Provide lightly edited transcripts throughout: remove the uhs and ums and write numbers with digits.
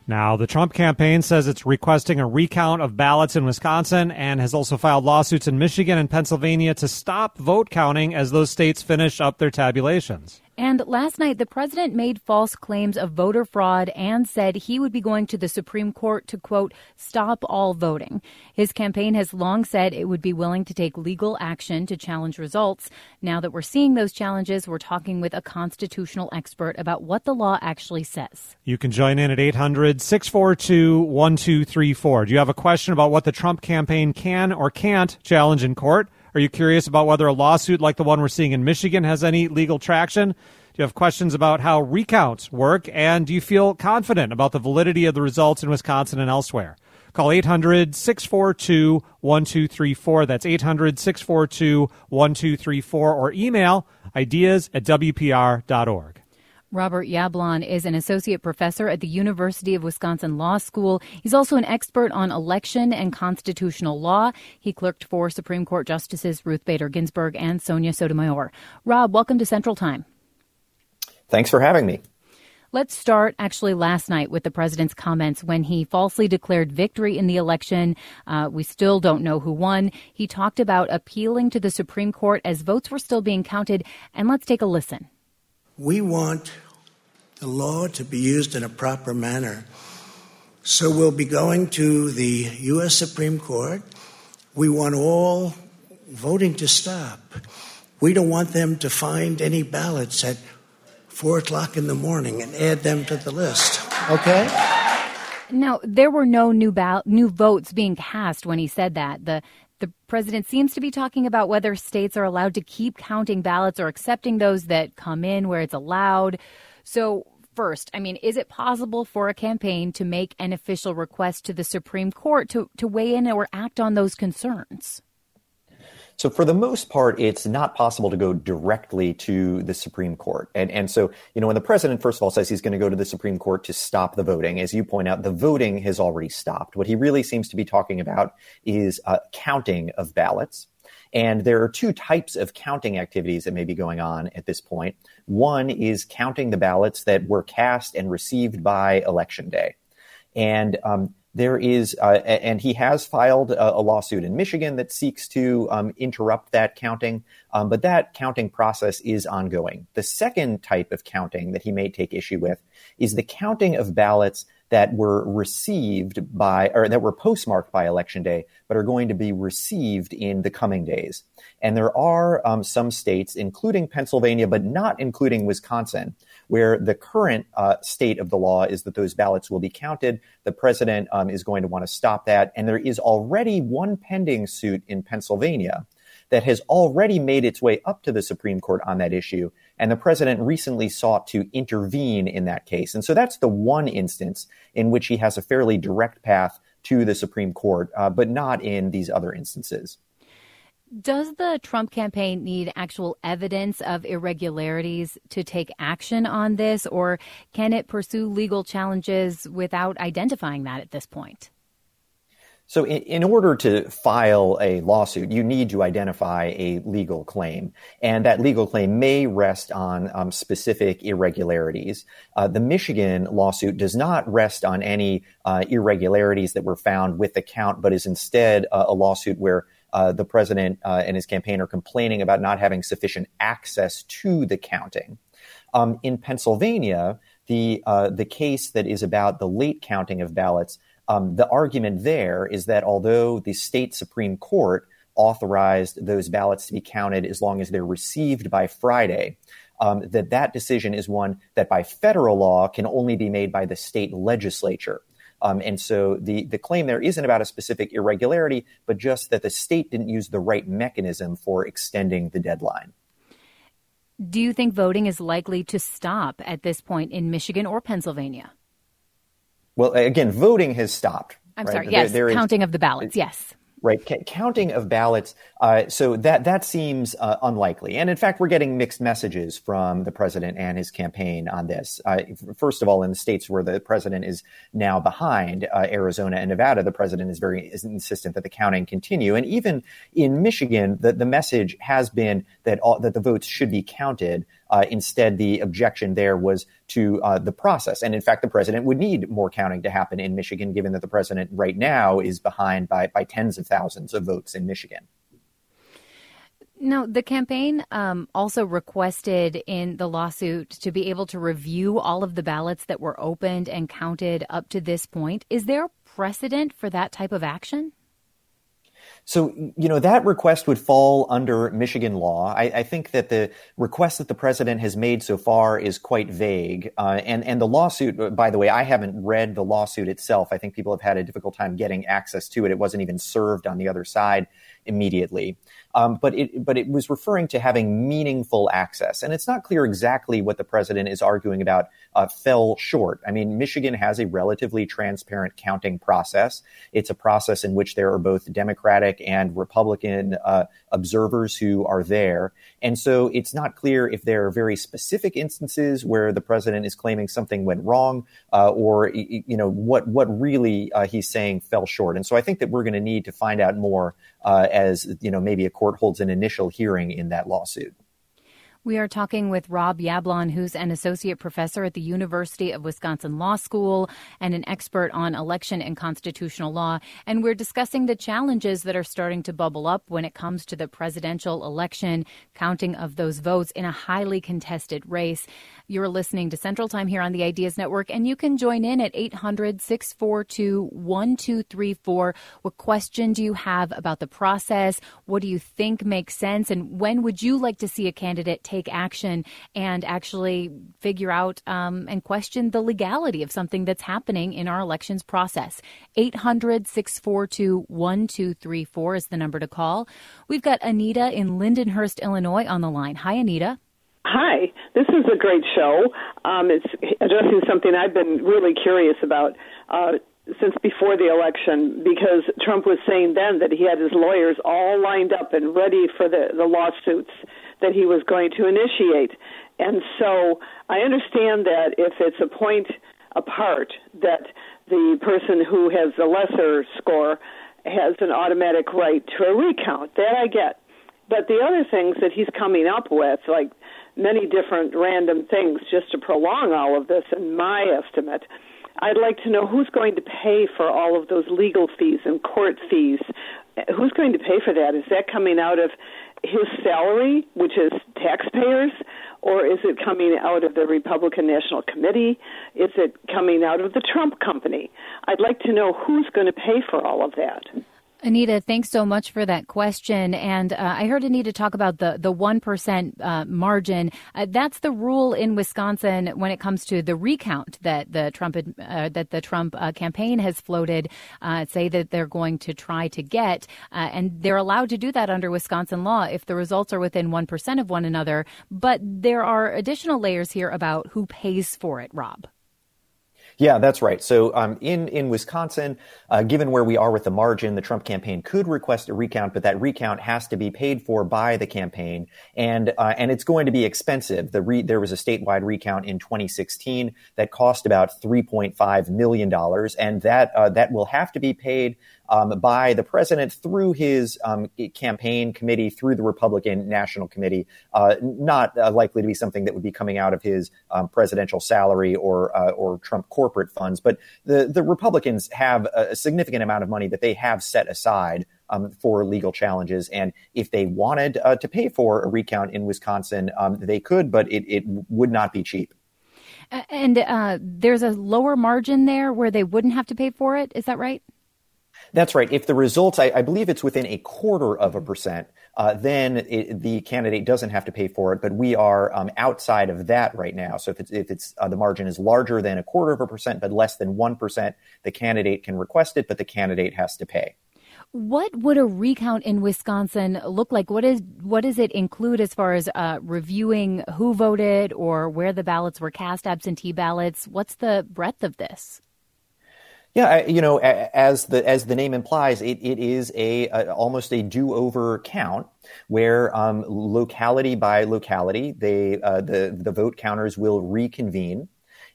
Now, the Trump campaign says it's requesting a recount of ballots in Wisconsin and has also filed lawsuits in Michigan and Pennsylvania to stop vote counting as those states finish up their tabulations. And last night, the president made false claims of voter fraud and said he would be going to the Supreme Court to, quote, stop all voting. His campaign has long said it would be willing to take legal action to challenge results. Now that we're seeing those challenges, we're talking with a constitutional expert about what the law actually says. You can join in at 800-642-1234. Do you have a question about what the Trump campaign can or can't challenge in court? Are you curious about whether a lawsuit like the one we're seeing in Michigan has any legal traction? Do you have questions about how recounts work? And do you feel confident about the validity of the results in Wisconsin and elsewhere? Call 800-642-1234. That's 800-642-1234. Or email ideas@wpr.org. Robert Yablon is an associate professor at the University of Wisconsin Law School. He's also an expert on election and constitutional law. He clerked for Supreme Court Justices Ruth Bader Ginsburg and Sonia Sotomayor. Rob, welcome to Central Time. Thanks for having me. Let's start actually last night with the president's comments when he falsely declared victory in the election. We still don't know who won. He talked about appealing to the Supreme Court as votes were still being counted. And let's take a listen. We want the law to be used in a proper manner. So we'll be going to the U.S. Supreme Court. We want all voting to stop. We don't want them to find any ballots at 4 o'clock in the morning and add them to the list. Okay? Now, there were no new votes being cast when he said that. The president seems to be talking about whether states are allowed to keep counting ballots or accepting those that come in where it's allowed. So first, is it possible for a campaign to make an official request to the Supreme Court to weigh in or act on those concerns? So for the most part, it's not possible to go directly to the Supreme Court. And so, when the president, first of all, says he's going to go to the Supreme Court to stop the voting, as you point out, the voting has already stopped. What he really seems to be talking about is counting of ballots. And there are two types of counting activities that may be going on at this point. One is counting the ballots that were cast and received by Election Day. And there is, and he has filed a lawsuit in Michigan that seeks to interrupt that counting, but that counting process is ongoing. The second type of counting that he may take issue with is the counting of ballots that were received by, or that were postmarked by Election Day, but are going to be received in the coming days. And there are some states, including Pennsylvania, but not including Wisconsin, where the current state of the law is that those ballots will be counted. The president is going to want to stop that. And there is already one pending suit in Pennsylvania that has already made its way up to the Supreme Court on that issue. And the president recently sought to intervene in that case. And so that's the one instance in which he has a fairly direct path to the Supreme Court, but not in these other instances. Does the Trump campaign need actual evidence of irregularities to take action on this, or can it pursue legal challenges without identifying that at this point? So in order to file a lawsuit, you need to identify a legal claim, and that legal claim may rest on specific irregularities. The Michigan lawsuit does not rest on any irregularities that were found with the count, but is instead a lawsuit where the president and his campaign are complaining about not having sufficient access to the counting. In Pennsylvania, the case that is about the late counting of ballots, the argument there is that although the state Supreme Court authorized those ballots to be counted as long as they're received by Friday, that decision is one that by federal law can only be made by the state legislature. And so the claim there isn't about a specific irregularity, but just that the state didn't use the right mechanism for extending the deadline. Do you think voting is likely to stop at this point in Michigan or Pennsylvania? Well, again, voting has stopped. I'm right? sorry. Yes, counting of the ballots. Yes. Right. Counting of ballots. So that seems unlikely. And in fact, we're getting mixed messages from the president and his campaign on this. First of all, in the states where the president is now behind, Arizona and Nevada, the president is insistent that the counting continue. And even in Michigan, the message has been that the votes should be counted. Instead, the objection there was to the process. And in fact, the president would need more counting to happen in Michigan, given that the president right now is behind by tens of thousands of votes in Michigan. Now, the campaign also requested in the lawsuit to be able to review all of the ballots that were opened and counted up to this point. Is there a precedent for that type of action? So, that request would fall under Michigan law. I think that the request that the president has made so far is quite vague. And the lawsuit, by the way, I haven't read the lawsuit itself. I think people have had a difficult time getting access to it. It wasn't even served on the other side immediately. But it was referring to having meaningful access. And it's not clear exactly what the president is arguing about fell short. I mean, Michigan has a relatively transparent counting process. It's a process in which there are both Democratic and Republican observers who are there. And so it's not clear if there are very specific instances where the president is claiming something went wrong or what really he's saying fell short. And so I think that we're going to need to find out more as maybe a court holds an initial hearing in that lawsuit. We are talking with Rob Yablon, who's an associate professor at the University of Wisconsin Law School and an expert on election and constitutional law. And we're discussing the challenges that are starting to bubble up when it comes to the presidential election, counting of those votes in a highly contested race. You're listening to Central Time here on the Ideas Network, and you can join in at 800-642-1234. What question do you have about the process? What do you think makes sense? And when would you like to see a candidate take action and actually figure out and question the legality of something that's happening in our elections process? 800-642-1234 is the number to call. We've got Anita in Lindenhurst, Illinois on the line. Hi, Anita. Hi, this is a great show. It's addressing something I've been really curious about since before the election, because Trump was saying then that he had his lawyers all lined up and ready for the lawsuits that he was going to initiate. And so I understand that if it's a point apart, that the person who has the lesser score has an automatic right to a recount. That I get. But the other things that he's coming up with, like many different random things just to prolong all of this, in my estimate, I'd like to know who's going to pay for all of those legal fees and court fees. Who's going to pay for that? Is that coming out of his salary, which is taxpayers, or is it coming out of the Republican National Committee? Is it coming out of the Trump company? I'd like to know who's going to pay for all of that. Anita, thanks so much for that question. And I heard Anita talk about the 1% margin. That's the rule in Wisconsin when it comes to the recount that the Trump campaign has floated, say that they're going to try to get. And they're allowed to do that under Wisconsin law if the results are within 1% of one another. But there are additional layers here about who pays for it, Rob. Yeah, that's right. So in Wisconsin, given where we are with the margin, the Trump campaign could request a recount, but that recount has to be paid for by the campaign, and it's going to be expensive. There was a statewide recount in 2016 that cost about $3.5 million, and that will have to be paid by the president through his campaign committee, through the Republican National Committee, not likely to be something that would be coming out of his presidential salary or Trump corporate funds. But the Republicans have a significant amount of money that they have set aside for legal challenges. And if they wanted to pay for a recount in Wisconsin, they could, but it would not be cheap. And there's a lower margin there where they wouldn't have to pay for it. Is that right? That's right. If the results, I believe it's within 0.25%, then the candidate doesn't have to pay for it. But we are outside of that right now. So if it's the margin is larger than 0.25%, but less than 1%, the candidate can request it, but the candidate has to pay. What would a recount in Wisconsin look like? What does it include as far as reviewing who voted or where the ballots were cast, absentee ballots? What's the breadth of this? Yeah, as the name implies, it is almost a do-over count where locality by locality, the vote counters will reconvene.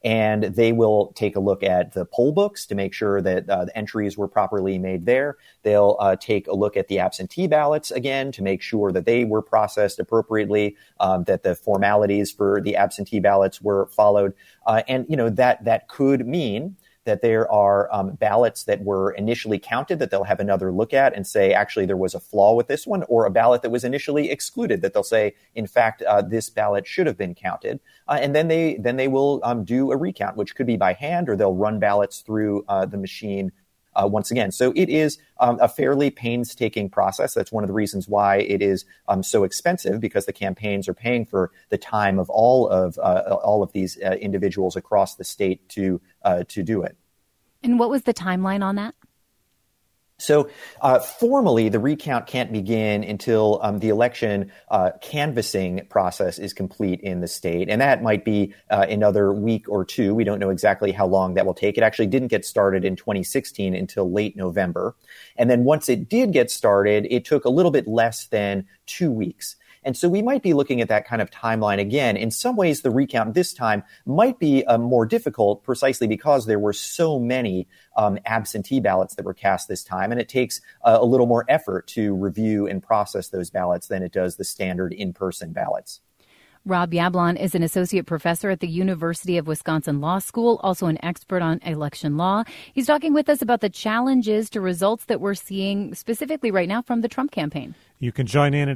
and they will take a look at the poll books to make sure that the entries were properly made there. They'll take a look at the absentee ballots again to make sure that they were processed appropriately, that the formalities for the absentee ballots were followed. And, that could mean that there are ballots that were initially counted that they'll have another look at and say, actually, there was a flaw with this one, or a ballot that was initially excluded that they'll say, in fact, this ballot should have been counted. And then they will do a recount, which could be by hand, or they'll run ballots through the machine once again. So it is a fairly painstaking process. That's one of the reasons why it is so expensive, because the campaigns are paying for the time of all of these individuals across the state to do it. And what was the timeline on that? So formally, the recount can't begin until the election canvassing process is complete in the state. And that might be another week or two. We don't know exactly how long that will take. It actually didn't get started in 2016 until late November. And then once it did get started, it took a little bit less than 2 weeks. And so we might be looking at that kind of timeline again. In some ways, the recount this time might be more difficult precisely because there were so many absentee ballots that were cast this time. And it takes a little more effort to review and process those ballots than it does the standard in-person ballots. Rob Yablon is an associate professor at the University of Wisconsin Law School, also an expert on election law. He's talking with us about the challenges to results that we're seeing specifically right now from the Trump campaign. You can join in at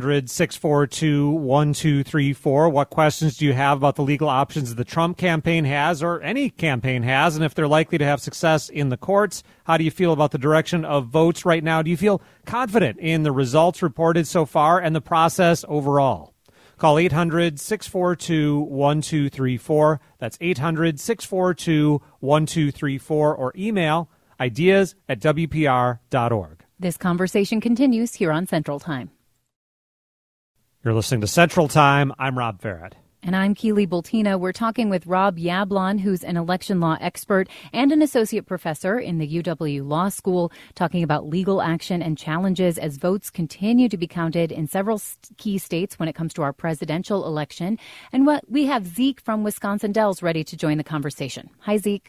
800-642-1234. What questions do you have about the legal options the Trump campaign has, or any campaign has, and if they're likely to have success in the courts? How do you feel about the direction of votes right now? Do you feel confident in the results reported so far and the process overall? Call 800-642-1234. That's 800-642-1234, or email ideas@wpr.org. This conversation continues here on Central Time. You're listening to Central Time. I'm Rob Farrett. And I'm Keely Bultina. We're talking with Rob Yablon, who's an election law expert and an associate professor in the UW Law School, talking about legal action and challenges as votes continue to be counted in several key states when it comes to our presidential election. And we have Zeke from Wisconsin Dells ready to join the conversation. Hi, Zeke.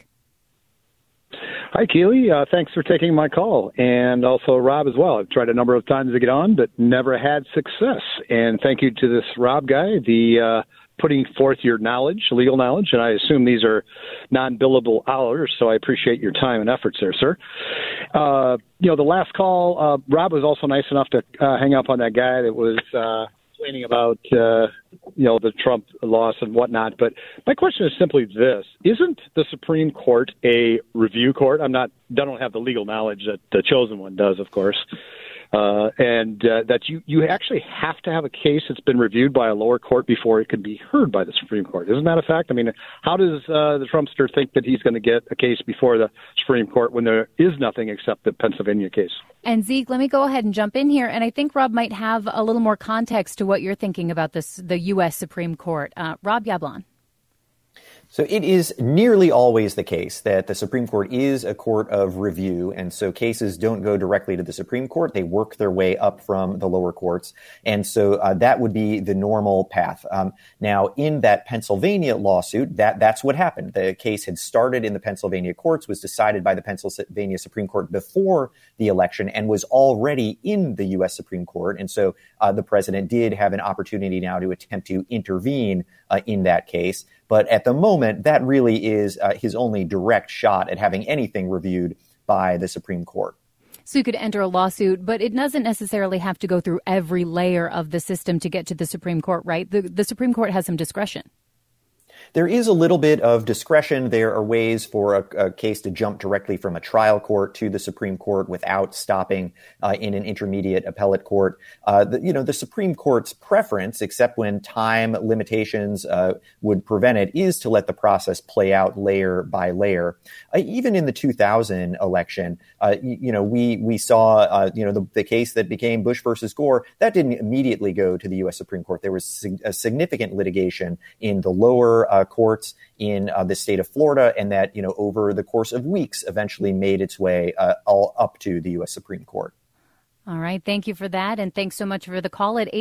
Hi, Keely. Thanks for taking my call. And also Rob as well. I've tried a number of times to get on, but never had success. And thank you to this Rob guy, putting forth your knowledge, legal knowledge, and I assume these are non-billable hours, so I appreciate your time and efforts there, sir. The last call, Rob was also nice enough to hang up on that guy that was complaining about, the Trump loss and whatnot. But my question is simply this. Isn't the Supreme Court a review court? I don't have the legal knowledge that the chosen one does, of course. That you actually have to have a case that's been reviewed by a lower court before it can be heard by the Supreme Court. Isn't that a fact? I mean, how does the Trumpster think that he's going to get a case before the Supreme Court when there is nothing except the Pennsylvania case? And Zeke, let me go ahead and jump in here. And I think Rob might have a little more context to what you're thinking about the U.S. Supreme Court. Rob Yablon. So it is nearly always the case that the Supreme Court is a court of review, and so cases don't go directly to the Supreme Court. They work their way up from the lower courts, and so that would be the normal path. Now, in that Pennsylvania lawsuit, that's what happened. The case had started in the Pennsylvania courts, was decided by the Pennsylvania Supreme Court before the election, and was already in the U.S. Supreme Court, and so the president did have an opportunity now to attempt to intervene in that case. But at the moment, that really is his only direct shot at having anything reviewed by the Supreme Court. So you could enter a lawsuit, but it doesn't necessarily have to go through every layer of the system to get to the Supreme Court, right? The Supreme Court has some discretion. There is a little bit of discretion. There are ways for a case to jump directly from a trial court to the Supreme Court without stopping in an intermediate appellate court. The Supreme Court's preference, except when time limitations would prevent it, is to let the process play out layer by layer. Even in the 2000 election, we saw, the case that became Bush versus Gore, that didn't immediately go to the U.S. Supreme Court. There was a significant litigation in the lower courts in the state of Florida, and that, over the course of weeks, eventually made its way all up to the U.S. Supreme Court. All right. Thank you for that. And thanks so much for the call at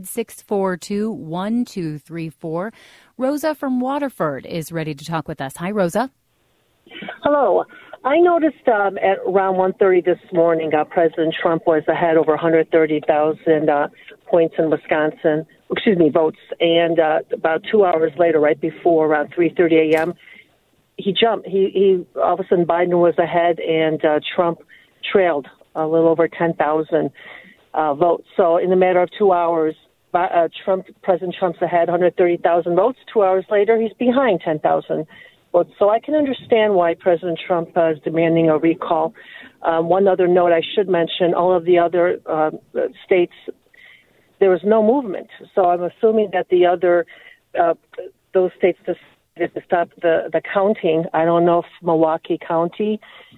800-642-1234. Rosa from Waterford is ready to talk with us. Hi, Rosa. Hello. I noticed at around 1:30 this morning, President Trump was ahead over 130,000 points in Wisconsin, votes. And about 2 hours later, right before around 3:30 a.m., he jumped. He all of a sudden Biden was ahead and Trump trailed a little over 10,000 votes. So in a matter of 2 hours, President Trump's ahead 130,000 votes. 2 hours later, he's behind 10,000 votes. So I can understand why President Trump is demanding a recall. One other note I should mention, all of the other states, there was no movement. So I'm assuming that the other, those states decided to stop the counting. I don't know if Milwaukee County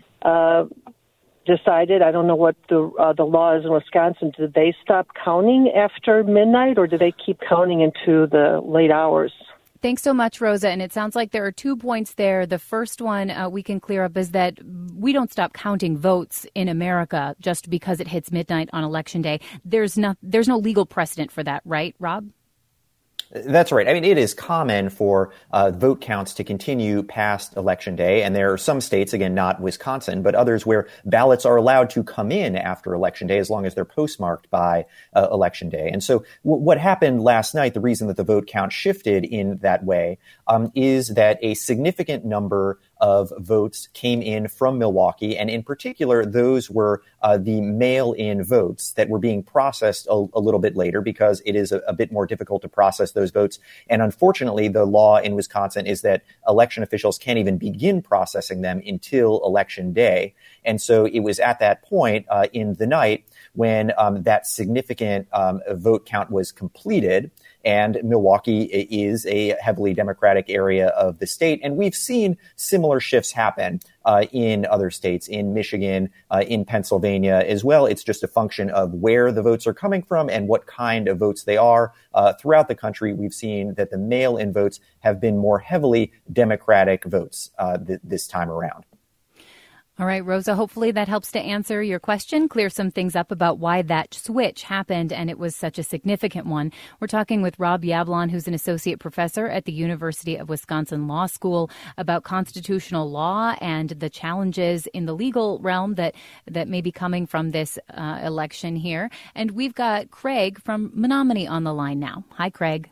decided. I don't know what the law is in Wisconsin. Did they stop counting after midnight, or do they keep counting into the late hours? Thanks so much, Rosa. And it sounds like there are 2 points there. The first one we can clear up is that we don't stop counting votes in America just because it hits midnight on Election Day. There's no legal precedent for that, right, Rob? That's right. I mean, it is common for vote counts to continue past Election Day. And there are some states, again, not Wisconsin, but others where ballots are allowed to come in after Election Day as long as they're postmarked by Election Day. And so what happened last night, the reason that the vote count shifted in that way, is that a significant number of votes came in from Milwaukee. And in particular, those were the mail-in votes that were being processed a little bit later because it is a bit more difficult to process those votes. And unfortunately, the law in Wisconsin is that election officials can't even begin processing them until Election Day. And so it was at that point in the night when that significant vote count was completed. And Milwaukee is a heavily Democratic area of the state. And we've seen similar shifts happen in other states, in Michigan, in Pennsylvania as well. It's just a function of where the votes are coming from and what kind of votes they are. Throughout the country, we've seen that the mail-in votes have been more heavily Democratic votes this time around. All right, Rosa, hopefully that helps to answer your question, clear some things up about why that switch happened, and it was such a significant one. We're talking with Rob Yablon, who's an associate professor at the University of Wisconsin Law School, about constitutional law and the challenges in the legal realm that may be coming from this election here. And we've got Craig from Menominee on the line now. Hi, Craig.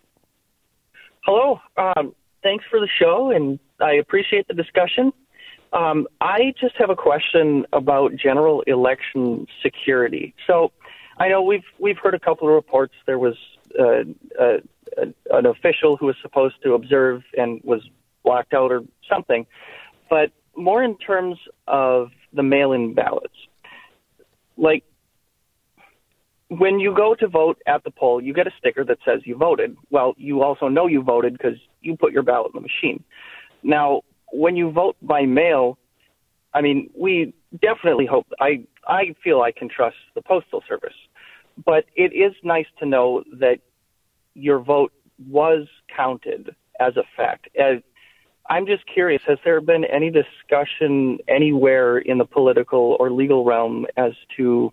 Hello. Thanks for the show, and I appreciate the discussion. I just have a question about general election security. So I know we've heard a couple of reports. There was an official who was supposed to observe and was blocked out or something. But more in terms of the mail-in ballots, like when you go to vote at the poll, you get a sticker that says you voted. Well, you also know you voted because you put your ballot in the machine. Now, when you vote by mail, I mean, we definitely hope, I feel I can trust the Postal Service, but it is nice to know that your vote was counted as a fact. I'm just curious, has there been any discussion anywhere in the political or legal realm as to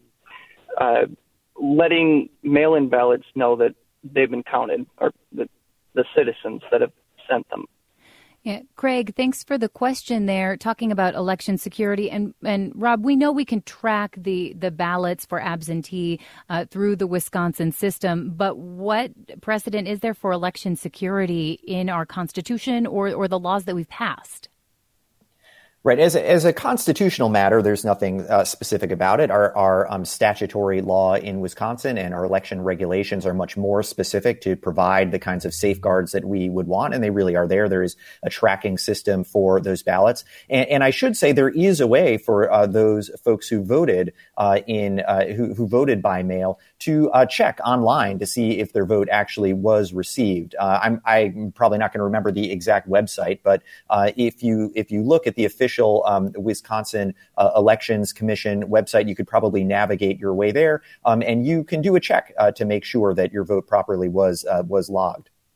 letting mail-in ballots know that they've been counted, or the citizens that have sent them? Yeah, Craig, thanks for the question there, talking about election security. And Rob, we know we can track the ballots for absentee through the Wisconsin system, but what precedent is there for election security in our Constitution or the laws that we've passed? Right. As a constitutional matter, there's nothing specific about it. Our statutory law in Wisconsin and our election regulations are much more specific to provide the kinds of safeguards that we would want, and they really are there. There is a tracking system for those ballots, and I should say there is a way for those folks who voted who voted by mail to check online to see if their vote actually was received. I'm probably not going to remember the exact website, but if you look at the official Wisconsin Elections Commission website, you could probably navigate your way there, and you can do a check to make sure that your vote properly was logged.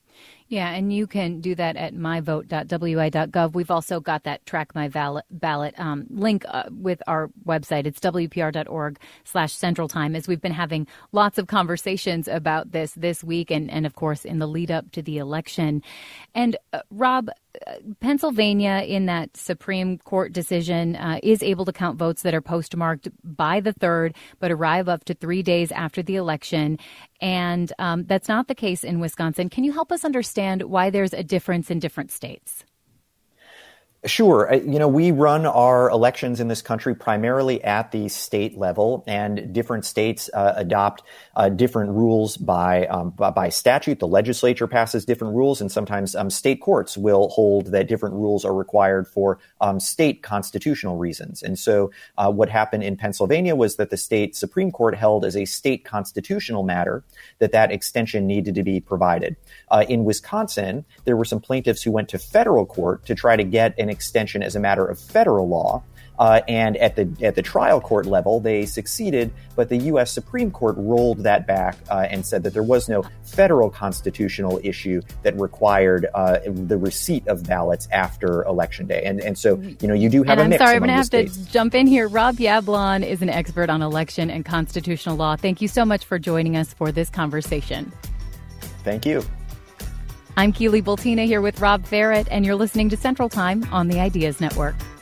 Yeah, and you can do that at myvote.wi.gov. We've also got that Track My Ballot link with our website. It's wpr.org/Central Time, as we've been having lots of conversations about this week and, of course, in the lead up to the election. And, Rob, Pennsylvania, in that Supreme Court decision, is able to count votes that are postmarked by the 3rd, but arrive up to 3 days after the election. And that's not the case in Wisconsin. Can you help us understand why there's a difference in different states? Sure. We run our elections in this country primarily at the state level, and different states adopt different rules by statute. The legislature passes different rules, and sometimes state courts will hold that different rules are required for state constitutional reasons. And so what happened in Pennsylvania was that the state Supreme Court held as a state constitutional matter that extension needed to be provided. In Wisconsin, there were some plaintiffs who went to federal court to try to get an extension as a matter of federal law. And at the trial court level, they succeeded, but the U.S. Supreme Court rolled that back and said that there was no federal constitutional issue that required the receipt of ballots after Election Day. And so, you do have a mix. I'm sorry, I'm going to have to jump in here. Rob Yablon is an expert on election and constitutional law. Thank you so much for joining us for this conversation. Thank you. I'm Keely Bultina here with Rob Ferret, and you're listening to Central Time on the Ideas Network.